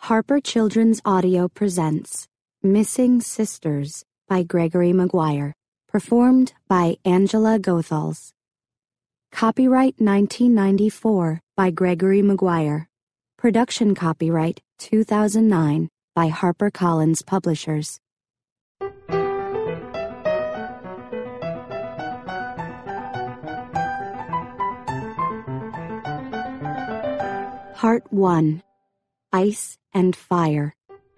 Harper Children's Audio presents Missing Sisters by Gregory Maguire, performed by Angela Goethals. Copyright 1994 by Gregory Maguire. Production copyright 2009 by HarperCollins Publishers. Part 1. Ice and Fire.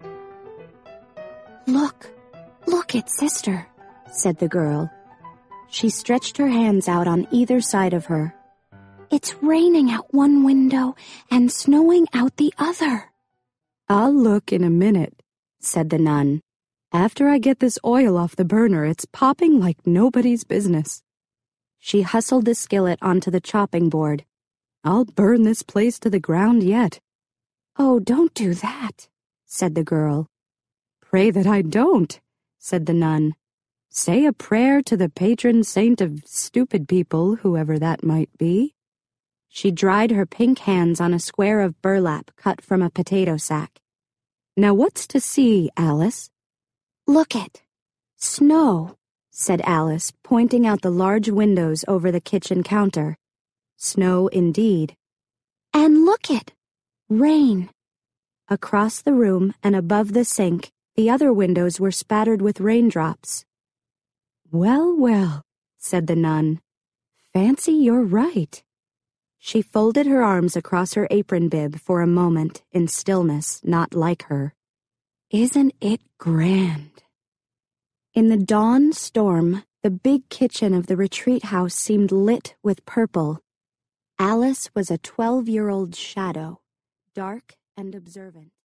Look, it's Sister, said the girl. She stretched her hands out on either side of her. It's raining out one window and snowing out the other. I'll look in a minute, said the nun. After I get this oil off the burner, it's popping like nobody's business. She hustled the skillet onto the chopping board. I'll burn this place to the ground yet. Oh, don't do that, said the girl. Pray that I don't, said the nun. Say a prayer to the patron saint of stupid people, whoever that might be. She dried her pink hands on a square of burlap cut from a potato sack. Now what's to see, Alice? Look it. Snow, said Alice, pointing out the large windows over the kitchen counter. Snow indeed. And look it. Rain. Across the room and above the sink, the other windows were spattered with raindrops. Well, said the nun. Fancy you're right. She folded her arms across her apron bib for a moment in stillness not like her. Isn't it grand? In the dawn storm, the big kitchen of the retreat house seemed lit with purple. Alice was a 12-year-old shadow, dark and observant.